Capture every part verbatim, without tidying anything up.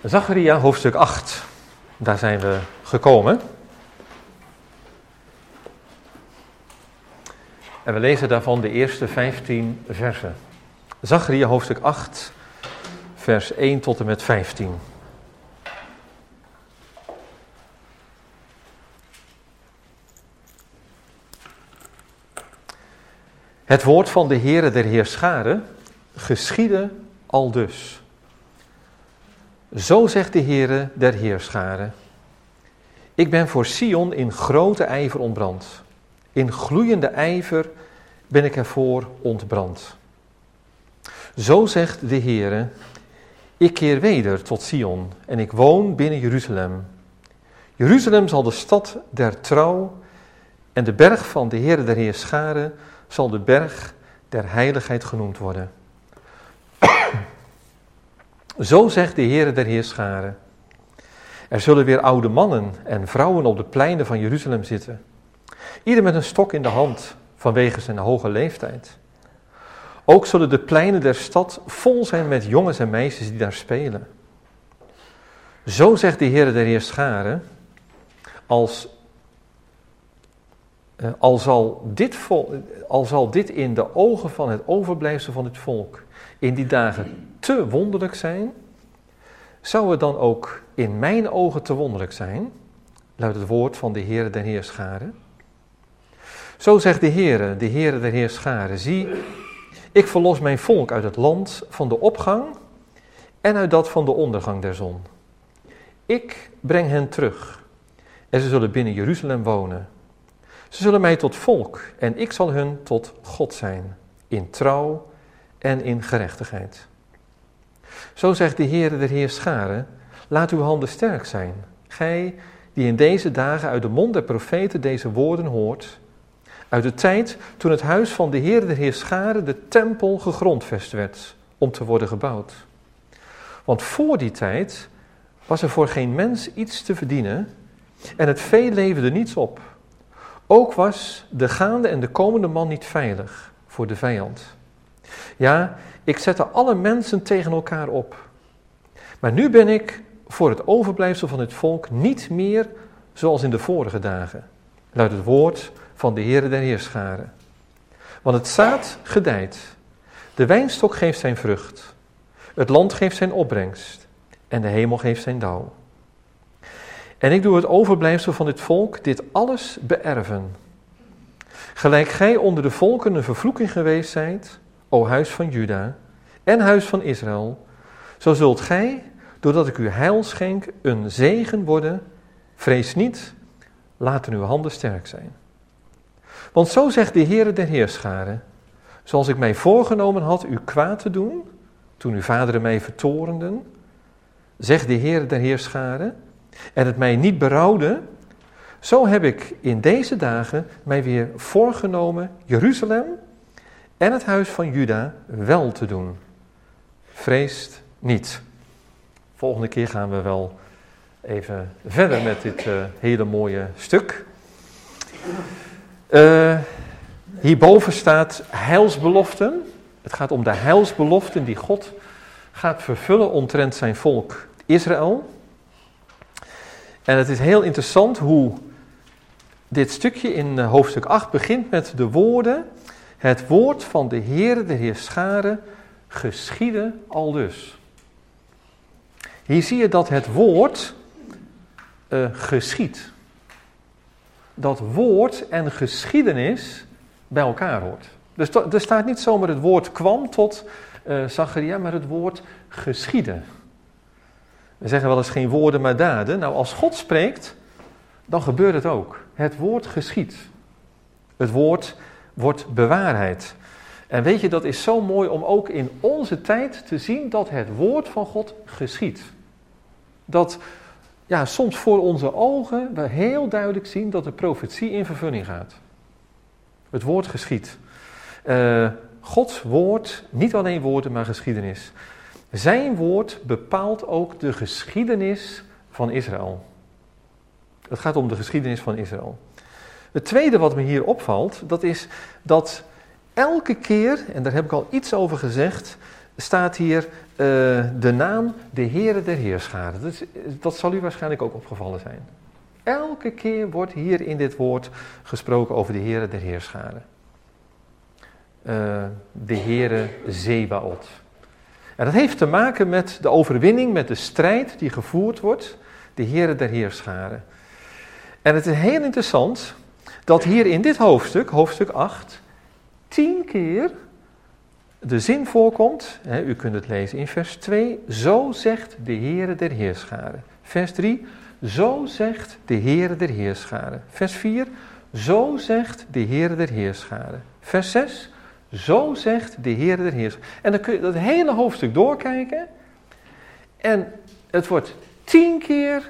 Zacharia hoofdstuk acht, daar zijn we gekomen. En we lezen daarvan de eerste vijftien versen. Zacharia hoofdstuk acht, vers één tot en met vijftien. Het woord van de Heere der Heerscharen geschiedde aldus. Zo zegt de Heere der Heerscharen: Ik ben voor Sion in grote ijver ontbrand. In gloeiende ijver ben ik ervoor ontbrand. Zo zegt de Heere: Ik keer weder tot Sion en ik woon binnen Jeruzalem. Jeruzalem zal de stad der trouw en de berg van de Heere der Heerscharen zal de berg der heiligheid genoemd worden. Zo zegt de Heere der Heerscharen: Er zullen weer oude mannen en vrouwen op de pleinen van Jeruzalem zitten, ieder met een stok in de hand vanwege zijn hoge leeftijd. Ook zullen de pleinen der stad vol zijn met jongens en meisjes die daar spelen. Zo zegt de Heere der Heerscharen: Als Uh, al, zal dit vol, al zal dit in de ogen van het overblijfsel van het volk in die dagen te wonderlijk zijn, zou het dan ook in mijn ogen te wonderlijk zijn, luidt het woord van de Heere der Heerscharen. Zo zegt de Heere, de Heere der Heerscharen: Zie, ik verlos mijn volk uit het land van de opgang en uit dat van de ondergang der zon. Ik breng hen terug en ze zullen binnen Jeruzalem wonen. Ze zullen mij tot volk en ik zal hun tot God zijn, in trouw en in gerechtigheid. Zo zegt de Heere der Heerscharen: Laat uw handen sterk zijn, gij die in deze dagen uit de mond der profeten deze woorden hoort, uit de tijd toen het huis van de Heere der Heerscharen, de tempel, gegrondvest werd om te worden gebouwd. Want voor die tijd was er voor geen mens iets te verdienen en het vee leverde niets op. Ook was de gaande en de komende man niet veilig voor de vijand. Ja, ik zette alle mensen tegen elkaar op. Maar nu ben ik voor het overblijfsel van het volk niet meer zoals in de vorige dagen, luidt het woord van de Heere der Heerscharen. Want het zaad gedijt, de wijnstok geeft zijn vrucht, het land geeft zijn opbrengst en de hemel geeft zijn dauw. En ik doe het overblijfsel van dit volk dit alles beërven. Gelijk gij onder de volken een vervloeking geweest zijt, o huis van Juda en huis van Israël, zo zult gij, doordat ik u heil schenk, een zegen worden. Vrees niet, laten uw handen sterk zijn. Want zo zegt de Heere der Heerscharen: Zoals ik mij voorgenomen had u kwaad te doen, toen uw vaderen mij vertorenden, zegt de Heere der Heerscharen, en het mij niet berouwde, zo heb ik in deze dagen mij weer voorgenomen Jeruzalem en het huis van Juda wel te doen. Vreest niet. Volgende keer gaan we wel even verder met dit uh, hele mooie stuk. Uh, hierboven staat heilsbeloften. Het gaat om de heilsbeloften die God gaat vervullen omtrent zijn volk Israël. En het is heel interessant hoe dit stukje in hoofdstuk acht begint met de woorden: Het woord van de Heere der Heerscharen geschiedde aldus. Hier zie je dat het woord uh, geschiedt. Dat woord en geschiedenis bij elkaar hoort. Dus to, er staat niet zomaar het woord kwam tot uh, Zacharia, maar het woord geschiedde. We zeggen wel eens geen woorden maar daden. Nou, als God spreekt, dan gebeurt het ook. Het woord geschiedt. Het woord wordt bewaarheid. En weet je, dat is zo mooi om ook in onze tijd te zien dat het woord van God geschiedt. Dat ja, soms voor onze ogen we heel duidelijk zien dat de profetie in vervulling gaat. Het woord geschiedt. Uh, Gods woord, niet alleen woorden, maar geschiedenis. Zijn woord bepaalt ook de geschiedenis van Israël. Het gaat om de geschiedenis van Israël. Het tweede wat me hier opvalt, dat is dat elke keer, en daar heb ik al iets over gezegd, staat hier uh, de naam de Heere der Heerscharen. Dat, dat zal u waarschijnlijk ook opgevallen zijn. Elke keer wordt hier in dit woord gesproken over de Heere der Heerscharen. Uh, de Heere Zebaot. En dat heeft te maken met de overwinning, met de strijd die gevoerd wordt. De Heere der Heerscharen. En het is heel interessant dat hier in dit hoofdstuk, hoofdstuk acht, tien keer de zin voorkomt. Hè, u kunt het lezen in vers twee. Zo zegt de Heere der Heerscharen. Vers drie. Zo zegt de Heere der Heerscharen. Vers vier. Zo zegt de Heere der Heerscharen. Vers zes. Zo zegt de Heere der Heerscharen. En dan kun je dat hele hoofdstuk doorkijken. En het wordt tien keer,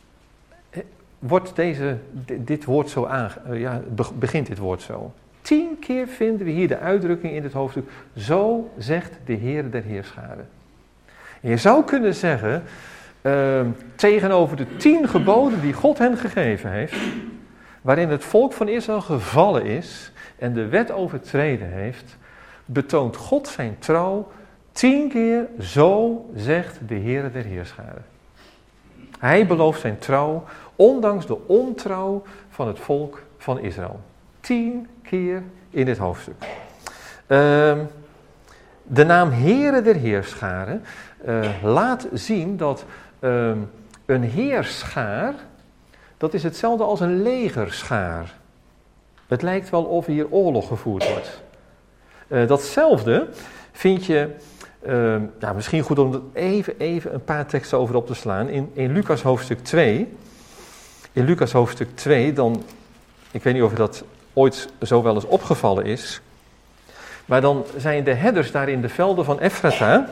wordt deze, dit woord zo aan, ja, begint dit woord zo. Tien keer vinden we hier de uitdrukking in dit hoofdstuk. Zo zegt de Heere der Heerscharen. En je zou kunnen zeggen, uh, tegenover de tien geboden die God hen gegeven heeft, waarin het volk van Israël gevallen is en de wet overtreden heeft, betoont God zijn trouw tien keer. Zo zegt de Heere der Heerscharen. Hij belooft zijn trouw, ondanks de ontrouw van het volk van Israël. Tien keer in dit hoofdstuk. Uh, de naam Heere der Heerscharen uh, laat zien dat uh, een heerschaar, dat is hetzelfde als een legerschaar. Het lijkt wel of hier oorlog gevoerd wordt. Uh, datzelfde vind je, uh, ja, misschien goed om er even, even een paar teksten over op te slaan. In, in Lucas hoofdstuk twee, in Lucas hoofdstuk twee, dan, ik weet niet of dat ooit zo wel eens opgevallen is, maar dan zijn de herders daar in de velden van Ephrata.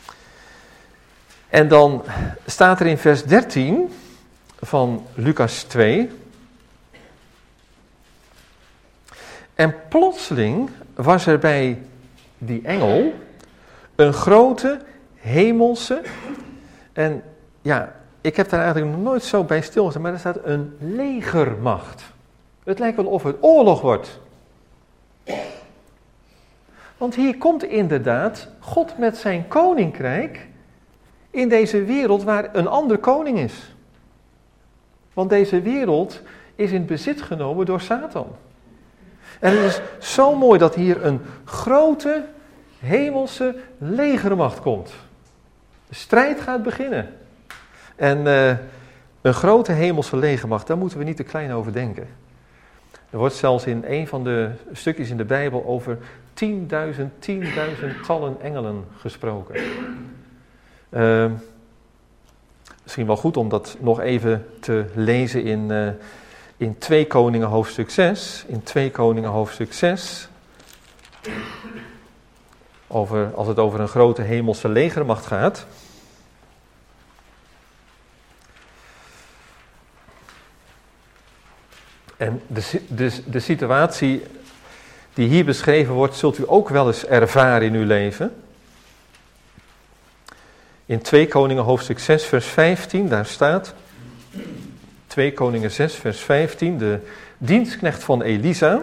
En dan staat er in vers dertien van Lucas twee. En plotseling was er bij die engel een grote hemelse, en ja, ik heb daar eigenlijk nog nooit zo bij stilgestaan, maar er staat een legermacht. Het lijkt wel of het oorlog wordt. Want hier komt inderdaad God met zijn koninkrijk in deze wereld waar een andere koning is. Want deze wereld is in bezit genomen door Satan. En het is zo mooi dat hier een grote hemelse legermacht komt. De strijd gaat beginnen. En uh, een grote hemelse legermacht, daar moeten we niet te klein over denken. Er wordt zelfs in een van de stukjes in de Bijbel over tienduizend, tienduizendtallen engelen gesproken. Uh, misschien wel goed om dat nog even te lezen in, uh, in twee Koningen hoofdstuk zes. In twee Koningen hoofdstuk zes. Over, als het over een grote hemelse legermacht gaat. En de, de, de situatie die hier beschreven wordt, zult u ook wel eens ervaren in uw leven. In twee Koningen hoofdstuk zes vers vijftien, daar staat, twee Koningen zes vers vijftien, de dienstknecht van Elisa.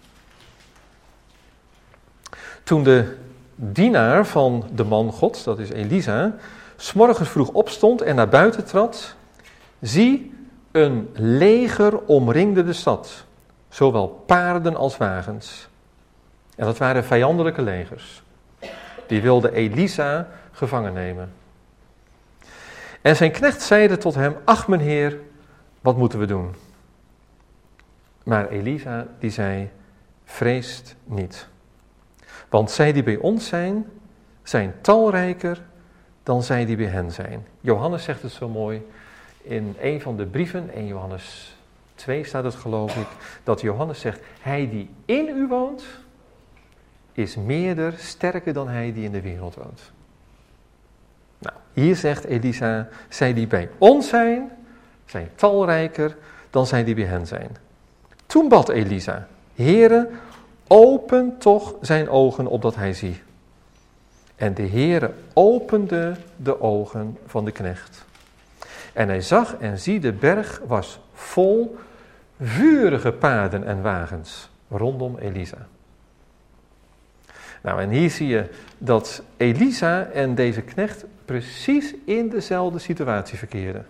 Toen de dienaar van de man Gods, dat is Elisa, 's morgens vroeg opstond en naar buiten trad, zie, een leger omringde de stad, zowel paarden als wagens. En dat waren vijandelijke legers. Die wilden Elisa gevangen nemen. En zijn knecht zeide tot hem, ach mijn heer, wat moeten we doen? Maar Elisa die zei, vreest niet. Want zij die bij ons zijn, zijn talrijker dan zij die bij hen zijn. Johannes zegt het zo mooi in een van de brieven, in Johannes twee staat het geloof ik, dat Johannes zegt, hij die in u woont, is meerder, sterker dan hij die in de wereld woont. Nou, hier zegt Elisa, zij die bij ons zijn, zijn talrijker dan zij die bij hen zijn. Toen bad Elisa, Heere, open toch zijn ogen opdat hij zie. En de Heere opende de ogen van de knecht. En hij zag en zie, de berg was vol vurige paarden en wagens rondom Elisa. Nou, en hier zie je dat Elisa en deze knecht precies in dezelfde situatie verkeren.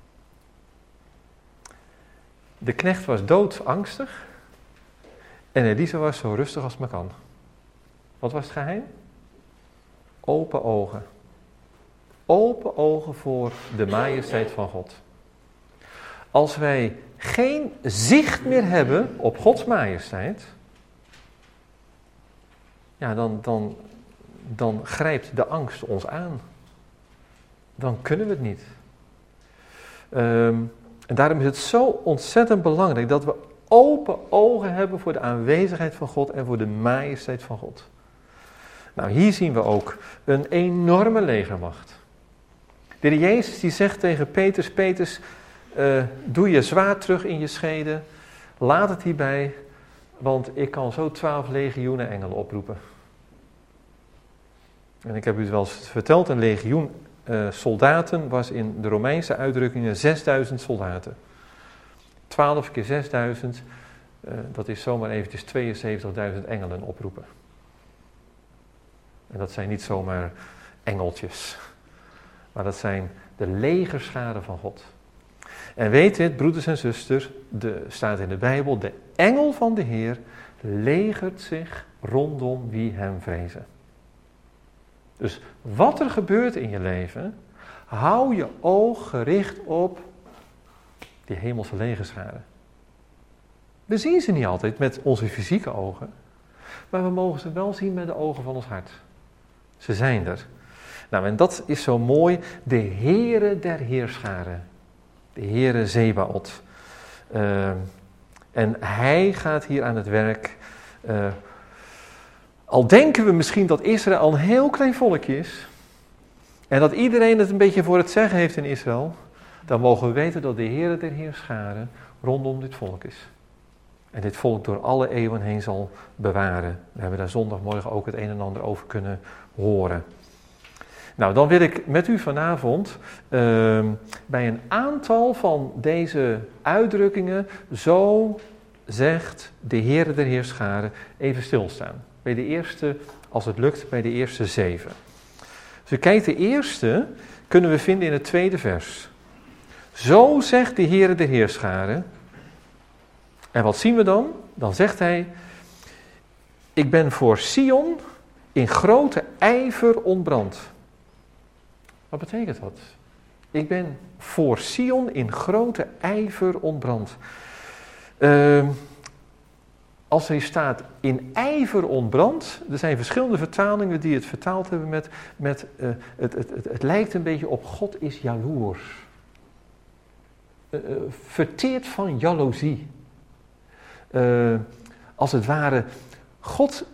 De knecht was doodangstig en Elisa was zo rustig als maar kan. Wat was het geheim? Open ogen. Open ogen voor de majesteit van God. Als wij geen zicht meer hebben op Gods majesteit, ja, dan, dan, dan grijpt de angst ons aan. Dan kunnen we het niet. Um, en daarom is het zo ontzettend belangrijk dat we open ogen hebben voor de aanwezigheid van God en voor de majesteit van God. Nou, hier zien we ook een enorme legermacht. De Heer Jezus die zegt tegen Petrus, Petrus, uh, doe je zwaard terug in je schede, laat het hierbij, want ik kan zo twaalf legioenen engelen oproepen. En ik heb u wel eens verteld, een legioen uh, soldaten was in de Romeinse uitdrukkingen zesduizend soldaten. twaalf keer zesduizend, uh, dat is zomaar eventjes tweeënzeventigduizend engelen oproepen. En dat zijn niet zomaar engeltjes, maar dat zijn de legerscharen van God. En weet dit, broeders en zusters, er staat in de Bijbel, de engel van de Heer legert zich rondom wie hem vrezen. Dus wat er gebeurt in je leven, hou je oog gericht op die hemelse legerscharen. We zien ze niet altijd met onze fysieke ogen, maar we mogen ze wel zien met de ogen van ons hart. Ze zijn er. Nou, en dat is zo mooi, de Heere der Heerscharen. De Heere Zebaot. Uh, en hij gaat hier aan het werk. Uh, al denken we misschien dat Israël een heel klein volkje is. En dat iedereen het een beetje voor het zeggen heeft in Israël. Dan mogen we weten dat de Heere der Heerscharen rondom dit volk is. En dit volk door alle eeuwen heen zal bewaren. We hebben daar zondagmorgen ook het een en ander over kunnen horen. Nou, dan wil ik met u vanavond uh, bij een aantal van deze uitdrukkingen, zo zegt de Heere der Heerscharen, even stilstaan. Bij de eerste, als het lukt, bij de eerste zeven. Dus u kijkt, de eerste kunnen we vinden in het tweede vers. Zo zegt de Heere der Heerscharen. En wat zien we dan? Dan zegt hij, ik ben voor Sion in grote ijver ontbrand. Wat betekent dat? Ik ben voor Sion in grote ijver ontbrand. Uh, als er staat in ijver ontbrand, er zijn verschillende vertalingen die het vertaald hebben met, met uh, het, het, het, het lijkt een beetje op God is jaloers. Uh, uh, verteerd van jaloezie. Uh, als het ware, God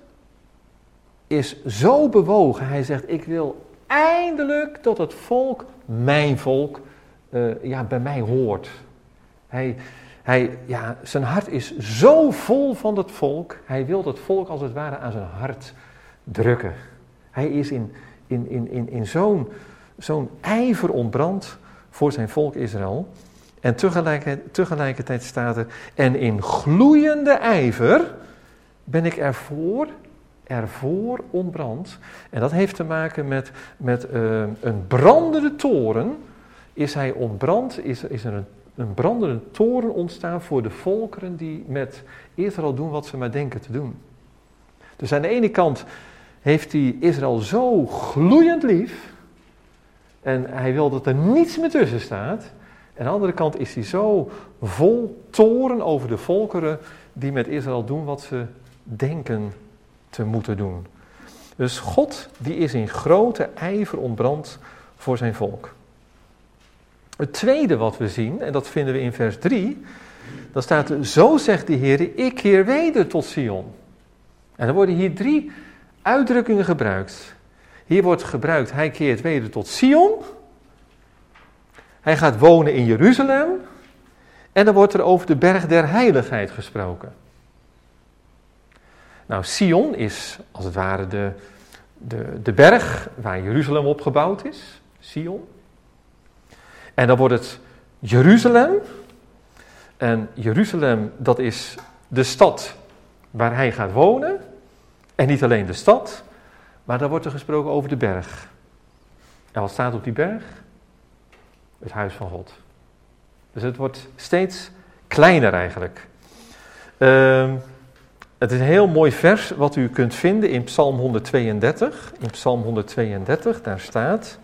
is zo bewogen, hij zegt, ik wil eindelijk dat het volk, mijn volk, uh, ja, bij mij hoort. Hij, hij, ja, zijn hart is zo vol van dat volk, hij wil dat volk als het ware aan zijn hart drukken. Hij is in, in, in, in, in zo'n, zo'n ijver ontbrand voor zijn volk Israël. En tegelijkertijd, tegelijkertijd staat er, en in gloeiende ijver ben ik ervoor, ervoor ontbrand. En dat heeft te maken met, met uh, een brandende toren. Is hij ontbrand, is, is er een, een brandende toren ontstaan voor de volkeren die met Israël doen wat ze maar denken te doen. Dus aan de ene kant heeft hij Israël zo gloeiend lief. En hij wil dat er niets meer tussen staat. En aan de andere kant is hij zo vol toren over de volkeren die met Israël doen wat ze denken te moeten doen. Dus God die is in grote ijver ontbrand voor zijn volk. Het tweede wat we zien, en dat vinden we in vers drie, dan staat er, zo zegt de Heer, ik keer weder tot Sion. En er worden hier drie uitdrukkingen gebruikt. Hier wordt gebruikt, hij keert weder tot Sion. Hij gaat wonen in Jeruzalem. En dan wordt er over de berg der heiligheid gesproken. Nou, Sion is als het ware de, de, de berg waar Jeruzalem op gebouwd is. Sion. En dan wordt het Jeruzalem. En Jeruzalem, dat is de stad waar hij gaat wonen. En niet alleen de stad, maar daar wordt er gesproken over de berg. En wat staat op die berg? Het huis van God. Dus het wordt steeds kleiner eigenlijk. Uh, het is een heel mooi vers wat u kunt vinden in Psalm honderdtweeëndertig. In Psalm honderdtweeëndertig, daar staat...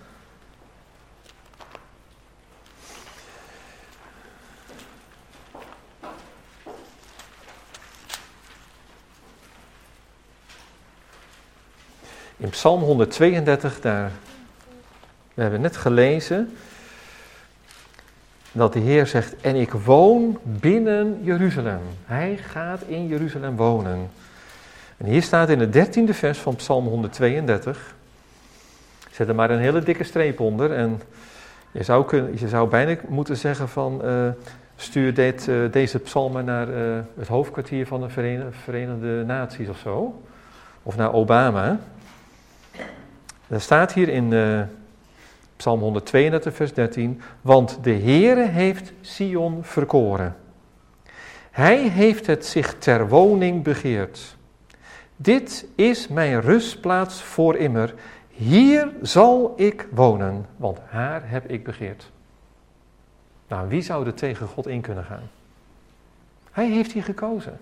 In Psalm honderdtweeëndertig, daar, we hebben net gelezen dat de Heer zegt, en ik woon binnen Jeruzalem. Hij gaat in Jeruzalem wonen. En hier staat in het dertiende vers van Psalm honderdtweeëndertig, zet er maar een hele dikke streep onder en je zou, kunnen, je zou bijna moeten zeggen van, uh, stuur dit, uh, deze psalmen naar uh, het hoofdkwartier van de Verenigde, Verenigde Naties of zo, of naar Obama. Er staat hier in uh, Psalm honderdtweeëndertig, vers dertien, want de Heere heeft Sion verkoren. Hij heeft het zich ter woning begeerd. Dit is mijn rustplaats voor immer. Hier zal ik wonen, want haar heb ik begeerd. Nou, wie zou er tegen God in kunnen gaan? Hij heeft hier gekozen.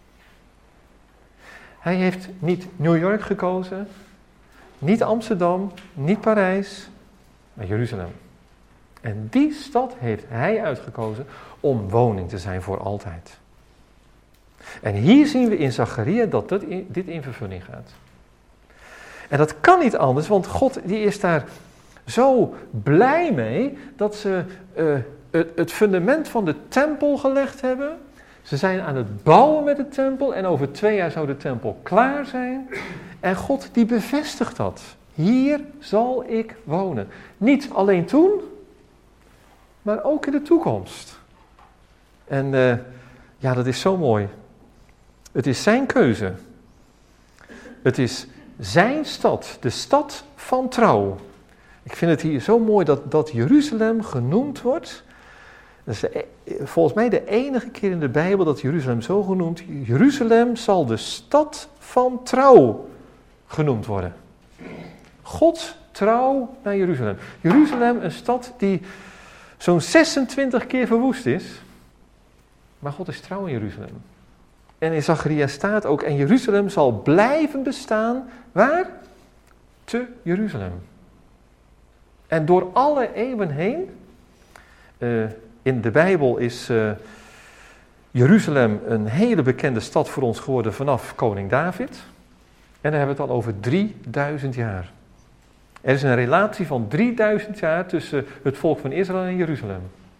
Hij heeft niet New York gekozen, niet Amsterdam, niet Parijs, maar Jeruzalem. En die stad heeft hij uitgekozen om woning te zijn voor altijd. En hier zien we in Zacharia dat dit in, dit in vervulling gaat. En dat kan niet anders, want God die is daar zo blij mee dat ze uh, het, het fundament van de tempel gelegd hebben. Ze zijn aan het bouwen met de tempel en over twee jaar zou de tempel klaar zijn. En God die bevestigt dat. Hier zal ik wonen. Niet alleen toen, maar ook in de toekomst. En uh, ja, dat is zo mooi. Het is zijn keuze. Het is zijn stad, de stad van trouw. Ik vind het hier zo mooi dat, dat Jeruzalem genoemd wordt. Dat is de, volgens mij de enige keer in de Bijbel dat Jeruzalem zo genoemd. Jeruzalem zal de stad van trouw genoemd worden. God trouw naar Jeruzalem. Jeruzalem, een stad die zo'n zesentwintig keer verwoest is. Maar God is trouw in Jeruzalem. En in Zacharia staat ook, en Jeruzalem zal blijven bestaan, waar? Te Jeruzalem. En door alle eeuwen heen, uh, in de Bijbel is uh, Jeruzalem een hele bekende stad voor ons geworden vanaf koning David. En dan hebben we het al over drieduizend jaar. Er is een relatie van drieduizend jaar tussen het volk van Israël en Jeruzalem.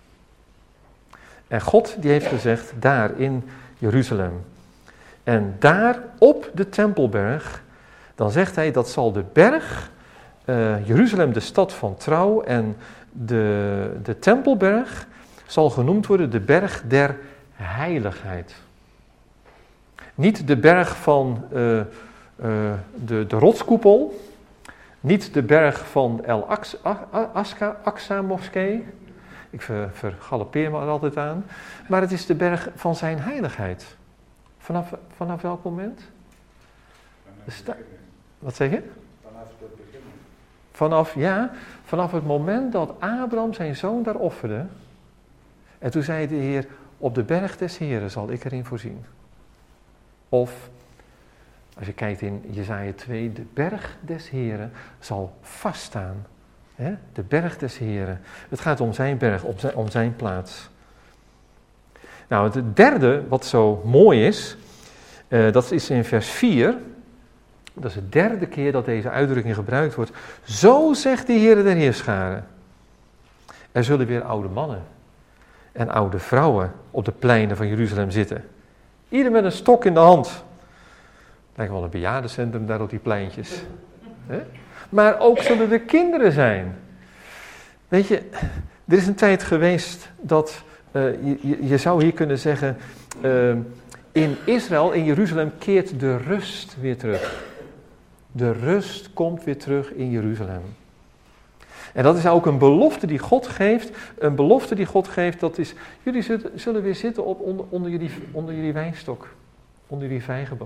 En God die heeft gezegd, daar in Jeruzalem. En daar op de Tempelberg, dan zegt hij dat zal de berg, uh, Jeruzalem de stad van trouw en de, de Tempelberg zal genoemd worden de berg der heiligheid. Niet de berg van uh, uh, de, de rotskoepel, niet de berg van El Aqsa moskee. Ik ver, vergalopeer me er altijd aan. Maar het is de berg van zijn heiligheid. Vanaf, vanaf welk moment? Sta- Wat zeg je? Vanaf het begin. Vanaf, ja, vanaf het moment dat Abraham zijn zoon daar offerde. En toen zei de Heer, op de berg des Heren zal ik erin voorzien. Of, als je kijkt in Jesaja twee, de berg des Heren zal vaststaan. He? De berg des Heren. Het gaat om zijn berg, om zijn, om zijn plaats. Nou, het derde wat zo mooi is, uh, dat is in vers vier. Dat is de derde keer dat deze uitdrukking gebruikt wordt. Zo zegt de Heere der Heerscharen. Er zullen weer oude mannen en oude vrouwen op de pleinen van Jeruzalem zitten. Ieder met een stok in de hand. Lijkt wel een bejaardencentrum daar op die pleintjes. He? Maar ook zullen er kinderen zijn. Weet je, er is een tijd geweest dat, uh, je, je zou hier kunnen zeggen, uh, in Israël, in Jeruzalem, keert de rust weer terug. De rust komt weer terug in Jeruzalem. En dat is ook een belofte die God geeft. Een belofte die God geeft, dat is, jullie zullen weer zitten op, onder, onder, jullie, onder jullie wijnstok. Onder jullie vijgenboom.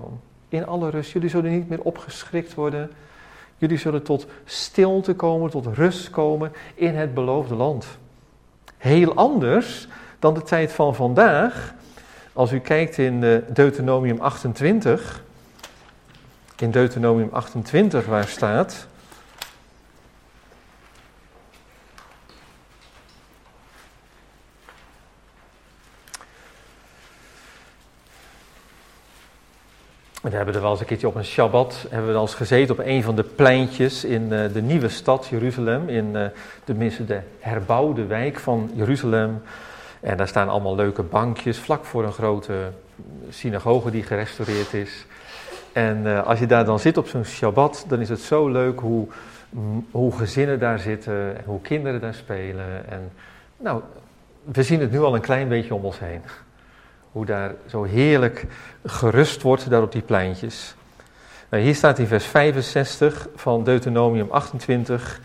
In alle rust. Jullie zullen niet meer opgeschrikt worden. Jullie zullen tot stilte komen, tot rust komen in het beloofde land. Heel anders dan de tijd van vandaag. Als u kijkt in Deuteronomium achtentwintig. In Deuteronomium achtentwintig waar staat... We hebben er wel eens een keertje op een Shabbat, hebben we wel eens gezeten op een van de pleintjes in uh, de nieuwe stad Jeruzalem, in uh, tenminste de herbouwde wijk van Jeruzalem. En daar staan allemaal leuke bankjes, vlak voor een grote synagoge die gerestaureerd is. En uh, als je daar dan zit op zo'n Shabbat, dan is het zo leuk hoe, hoe gezinnen daar zitten en hoe kinderen daar spelen. En nou, we zien het nu al een klein beetje om ons heen. Hoe daar zo heerlijk gerust wordt, daar op die pleintjes. Nou, hier staat in vers vijfenzestig van Deuteronomium achtentwintig.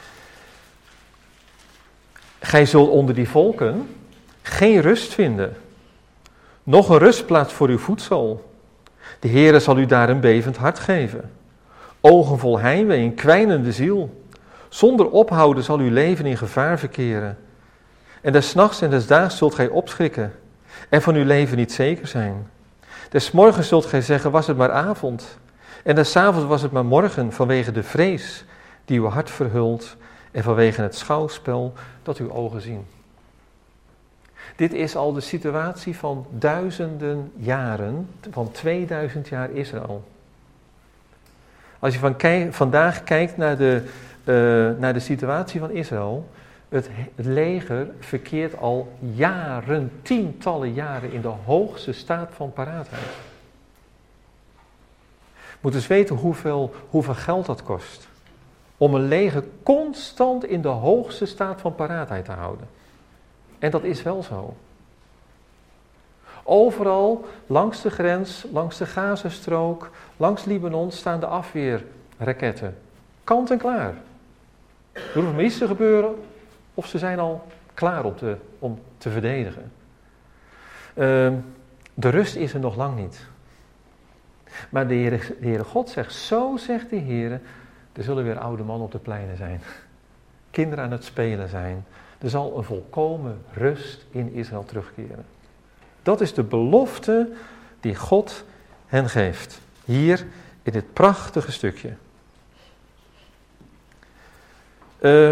Gij zult onder die volken geen rust vinden. Nog een rustplaats voor uw voedsel. De Heere zal u daar een bevend hart geven. Ogen vol heimwee, een kwijnende ziel. Zonder ophouden zal uw leven in gevaar verkeren. En des nachts en des daags zult gij opschrikken. En van uw leven niet zeker zijn. Des morgens zult gij zeggen, was het maar avond. En des avonds was het maar morgen, vanwege de vrees die uw hart verhult en vanwege het schouwspel dat uw ogen zien. Dit is al de situatie van duizenden jaren, van tweeduizend jaar Israël. Als je van kei- vandaag kijkt naar de, uh, naar de situatie van Israël, het, het leger verkeert al jaren, tientallen jaren in de hoogste staat van paraatheid. Moet eens weten hoeveel, hoeveel geld dat kost. Om een leger constant in de hoogste staat van paraatheid te houden. En dat is wel zo. Overal langs de grens, langs de Gazastrook, langs Libanon staan de afweerraketten. Kant en klaar. Er hoeft maar iets te gebeuren of ze zijn al klaar om te, om te verdedigen. Uh, de rust is er nog lang niet. Maar de Heere, de Heere God zegt, zo zegt de Heere, er zullen weer oude mannen op de pleinen zijn. Kinderen aan het spelen zijn. Er zal een volkomen rust in Israël terugkeren. Dat is de belofte die God hen geeft. Hier in dit prachtige stukje. Uh,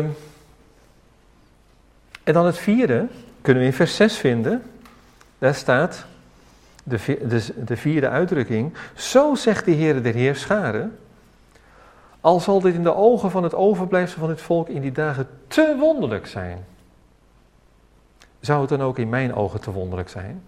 en dan het vierde, kunnen we in vers zes vinden. Daar staat de, de, de vierde uitdrukking. Zo zegt de Heere der Heerscharen. Al zal dit in de ogen van het overblijfsel van het volk in die dagen te wonderlijk zijn. Zou het dan ook in mijn ogen te wonderlijk zijn?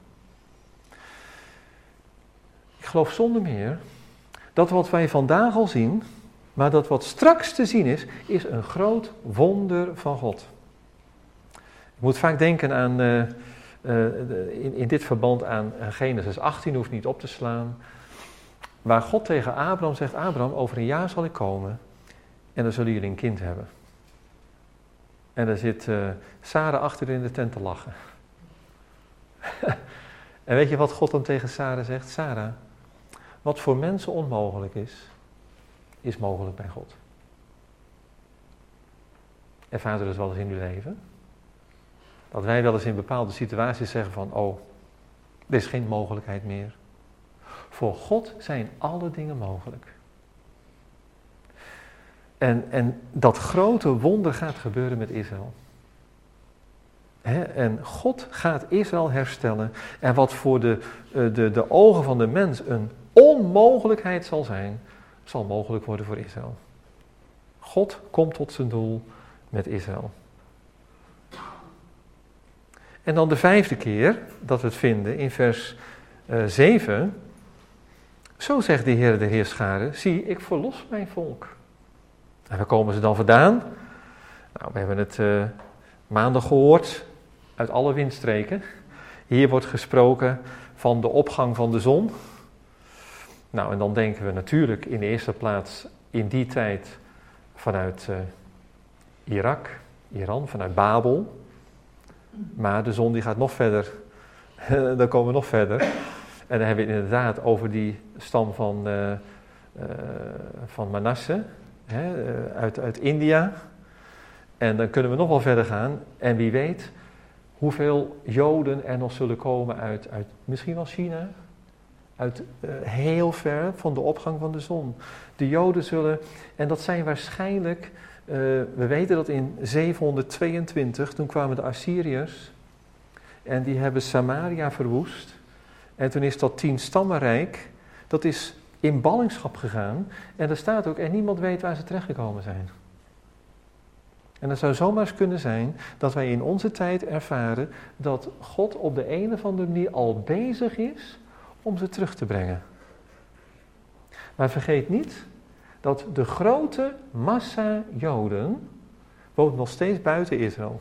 Ik geloof zonder meer dat wat wij vandaag al zien, maar dat wat straks te zien is, is een groot wonder van God. Ik moet vaak denken aan, uh, uh, in, in dit verband aan Genesis achttien, hoeft niet op te slaan, waar God tegen Abraham zegt, Abraham, over een jaar zal ik komen en dan zullen jullie een kind hebben. En daar zit uh, Sarah achter in de tent te lachen. En weet je wat God dan tegen Sarah zegt? Sarah, wat voor mensen onmogelijk is, is mogelijk bij God. Ervaart u dat wel eens in uw leven? Dat wij wel eens in bepaalde situaties zeggen van, oh, er is geen mogelijkheid meer. Voor God zijn alle dingen mogelijk. En, en dat grote wonder gaat gebeuren met Israël. He, en God gaat Israël herstellen. En wat voor de, de, de ogen van de mens een onmogelijkheid zal zijn, zal mogelijk worden voor Israël. God komt tot zijn doel met Israël. En dan de vijfde keer dat we het vinden in vers uh, zeven. Zo zegt de Heer de Heerscharen, zie, ik verlos mijn volk. En waar komen ze dan vandaan? Nou, we hebben het uh, maandag gehoord uit alle windstreken. Hier wordt gesproken van de opgang van de zon. Nou, en dan denken we natuurlijk in de eerste plaats in die tijd vanuit uh, Irak, Iran, vanuit Babel. Maar de zon die gaat nog verder, dan komen we nog verder. En dan hebben we het inderdaad over die stam van, uh, uh, van Manasse, hè, uh, uit, uit India. En dan kunnen we nog wel verder gaan. En wie weet hoeveel Joden er nog zullen komen uit, uit misschien wel China. Uit uh, heel ver van de opgang van de zon. De Joden zullen, en dat zijn waarschijnlijk, uh, we weten dat in zevenhonderdtweeëntwintig, toen kwamen de Assyriërs. En die hebben Samaria verwoest. En toen is dat tienstammenrijk, dat is in ballingschap gegaan. En er staat ook, en niemand weet waar ze terechtgekomen zijn. En het zou zomaar eens kunnen zijn dat wij in onze tijd ervaren dat God op de een of andere manier al bezig is om ze terug te brengen. Maar vergeet niet dat de grote massa Joden woont nog steeds buiten Israël.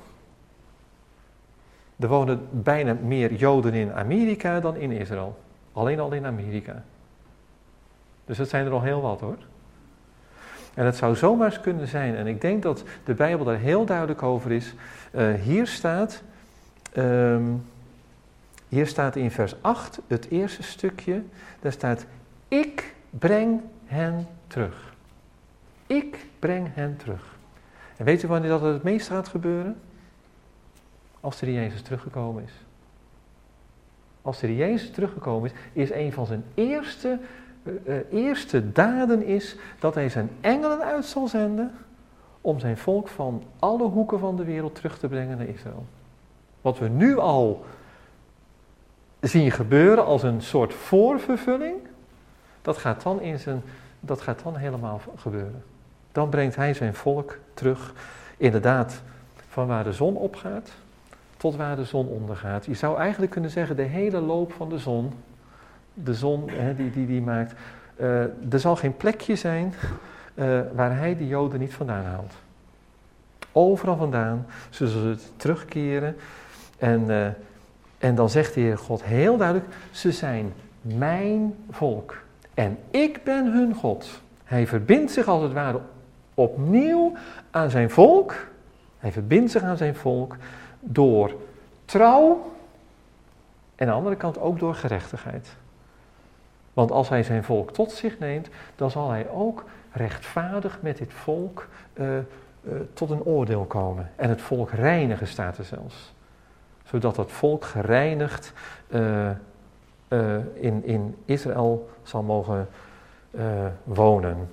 Er wonen bijna meer Joden in Amerika dan in Israël. Alleen al in Amerika. Dus dat zijn er al heel wat hoor. En het zou zomaar eens kunnen zijn, en ik denk dat de Bijbel daar heel duidelijk over is. Uh, hier staat, um, hier staat in vers acht, het eerste stukje, daar staat, ik breng hen terug. Ik breng hen terug. En weet u wanneer dat het meest gaat gebeuren? Als de Heer Jezus teruggekomen is. Als de Heer Jezus teruggekomen is, is een van zijn eerste, uh, eerste daden is dat hij zijn engelen uit zal zenden om zijn volk van alle hoeken van de wereld terug te brengen naar Israël. Wat we nu al zien gebeuren als een soort voorvervulling, dat gaat dan, in zijn, dat gaat dan helemaal gebeuren. Dan brengt hij zijn volk terug, inderdaad, van waar de zon opgaat tot waar de zon ondergaat. Je zou eigenlijk kunnen zeggen, de hele loop van de zon, de zon hè, die, die die maakt, uh, er zal geen plekje zijn uh, waar hij de Joden niet vandaan haalt. Overal vandaan zullen ze het terugkeren en, uh, en dan zegt de Heer God heel duidelijk, ze zijn mijn volk en ik ben hun God. Hij verbindt zich als het ware opnieuw aan zijn volk, hij verbindt zich aan zijn volk door trouw en aan de andere kant ook door gerechtigheid. Want als hij zijn volk tot zich neemt, dan zal hij ook rechtvaardig met dit volk uh, uh, tot een oordeel komen. En het volk reinigen staat er zelfs. Zodat dat volk gereinigd uh, uh, in, in Israël zal mogen uh, wonen.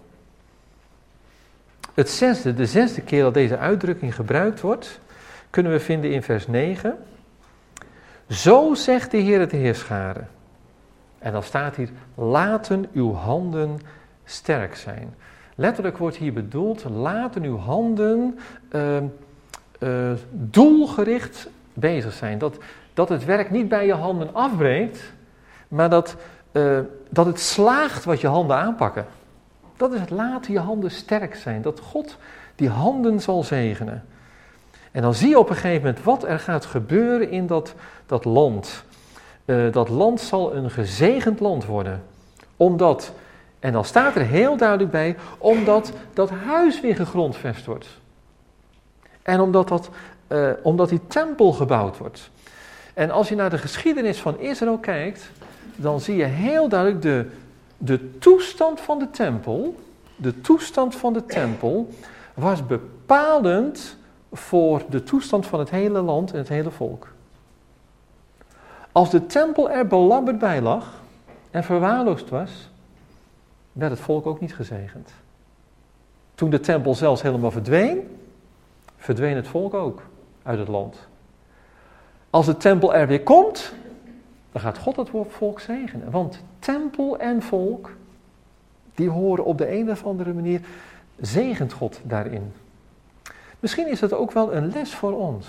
Het zesde, de zesde keer dat deze uitdrukking gebruikt wordt, kunnen we vinden in vers negen. Zo zegt de Heer de Heerscharen. En dan staat hier, laten uw handen sterk zijn. Letterlijk wordt hier bedoeld, laten uw handen uh, uh, doelgericht bezig zijn. Dat, dat het werk niet bij je handen afbreekt, maar dat, uh, dat het slaagt wat je handen aanpakken. Dat is het, laten je handen sterk zijn. Dat God die handen zal zegenen. En dan zie je op een gegeven moment wat er gaat gebeuren in dat, dat land. Uh, dat land zal een gezegend land worden. Omdat, en dan staat er heel duidelijk bij, omdat dat huis weer gegrondvest wordt. En omdat, dat, uh, omdat die tempel gebouwd wordt. En als je naar de geschiedenis van Israël kijkt, dan zie je heel duidelijk de, de toestand van de tempel. De toestand van de tempel was bepalend voor de toestand van het hele land en het hele volk. Als de tempel er belabberd bij lag en verwaarloosd was, werd het volk ook niet gezegend. Toen de tempel zelfs helemaal verdween, verdween het volk ook uit het land. Als de tempel er weer komt, dan gaat God het volk zegenen. Want tempel en volk, die horen op de een of andere manier, zegent God daarin. Misschien is dat ook wel een les voor ons.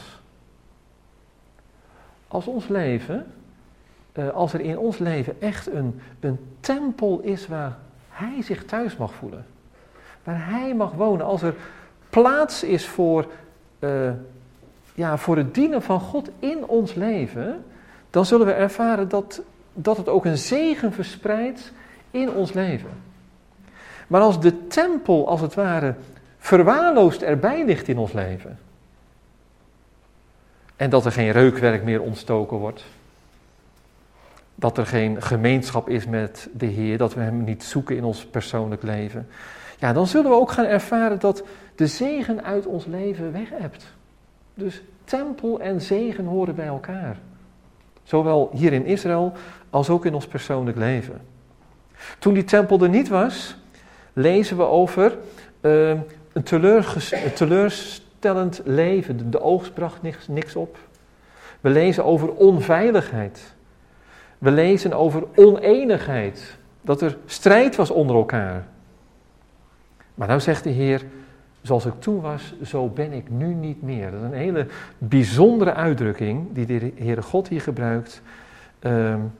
Als ons leven, als er in ons leven echt een, een tempel is waar hij zich thuis mag voelen. Waar hij mag wonen. Als er plaats is voor, uh, ja, voor het dienen van God in ons leven, dan zullen we ervaren dat, dat het ook een zegen verspreidt in ons leven. Maar als de tempel als het ware verwaarloosd erbij ligt in ons leven, en dat er geen reukwerk meer ontstoken wordt, dat er geen gemeenschap is met de Heer, dat we Hem niet zoeken in ons persoonlijk leven. Ja, dan zullen we ook gaan ervaren dat de zegen uit ons leven weg hebt. Dus tempel en zegen horen bij elkaar. Zowel hier in Israël als ook in ons persoonlijk leven. Toen die tempel er niet was, lezen we over uh, een, teleurges- een teleurstellend leven. De, de oogst bracht niks, niks op. We lezen over onveiligheid. We lezen over oneenigheid. Dat er strijd was onder elkaar. Maar nou zegt de Heer, zoals ik toen was, zo ben ik nu niet meer. Dat is een hele bijzondere uitdrukking die de Heere God hier gebruikt. Um,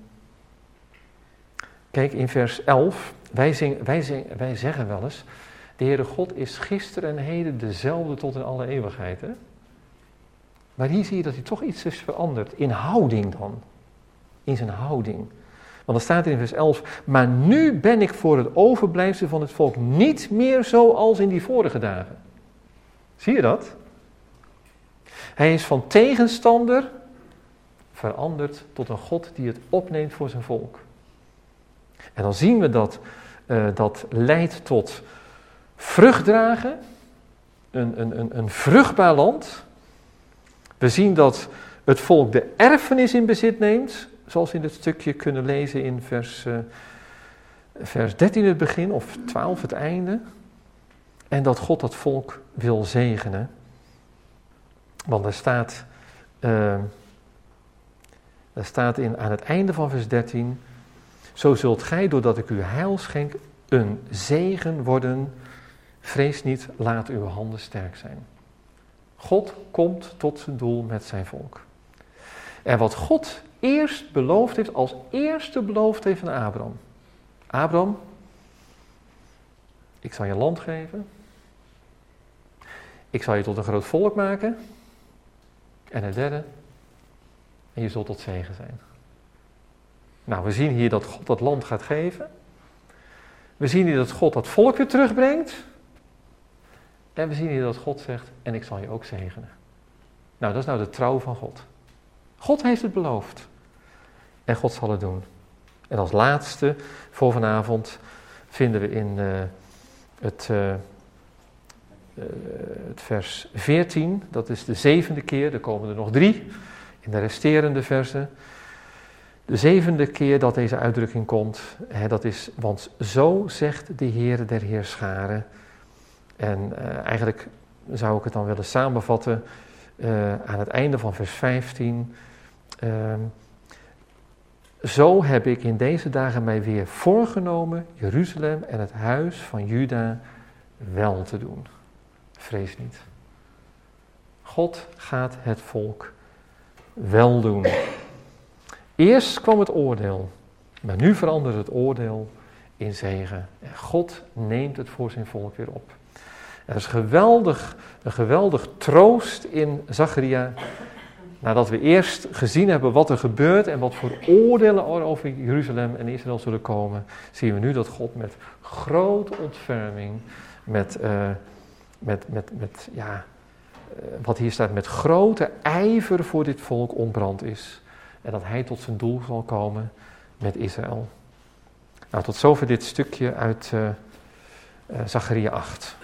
kijk, in vers elf, wij, zing, wij, zing, wij zeggen wel eens, de Heere God is gisteren en heden dezelfde tot in alle eeuwigheid. Hè? Maar hier zie je dat hij toch iets is veranderd, in houding dan. In zijn houding. Want dan staat er in vers elf, maar nu ben ik voor het overblijfsel van het volk niet meer zoals in die vorige dagen. Zie je dat? Hij is van tegenstander veranderd tot een God die het opneemt voor zijn volk. En dan zien we dat uh, dat leidt tot vruchtdragen, een, een, een, een vruchtbaar land. We zien dat het volk de erfenis in bezit neemt, zoals we in dit stukje kunnen lezen in vers, uh, vers dertien het begin of twaalf het einde. En dat God dat volk wil zegenen. Want er staat, uh, er staat in, aan het einde van vers dertien, zo zult gij, doordat ik u heil schenk, een zegen worden. Vrees niet, laat uw handen sterk zijn. God komt tot zijn doel met zijn volk. En wat God eerst beloofd heeft, als eerste beloofd heeft aan Abraham. Abraham, ik zal je land geven. Ik zal je tot een groot volk maken. En het derde, en je zult tot zegen zijn. Nou, we zien hier dat God dat land gaat geven. We zien hier dat God dat volk weer terugbrengt. En we zien hier dat God zegt, en ik zal je ook zegenen. Nou, dat is nou de trouw van God. God heeft het beloofd. En God zal het doen. En als laatste voor vanavond vinden we in uh, het, uh, uh, het vers veertien. Dat is de zevende keer, er komen er nog drie in de resterende versen. De zevende keer dat deze uitdrukking komt, hè, dat is, want zo zegt de Heer der Heerscharen. En uh, eigenlijk zou ik het dan willen samenvatten uh, aan het einde van vers vijftien. Uh, zo heb ik in deze dagen mij weer voorgenomen Jeruzalem en het huis van Juda wel te doen. Vrees niet. God gaat het volk wel doen. Eerst kwam het oordeel, maar nu verandert het oordeel in zegen. En God neemt het voor zijn volk weer op. Er is geweldig, een geweldig troost in Zacharia. Nadat we eerst gezien hebben wat er gebeurt en wat voor oordelen er over Jeruzalem en Israël zullen komen, zien we nu dat God met grote ontferming, met, uh, met, met, met ja, uh, wat hier staat, met grote ijver voor dit volk ontbrand is. En dat hij tot zijn doel zal komen met Israël. Nou, tot zover dit stukje uit uh, uh, Zacharia acht.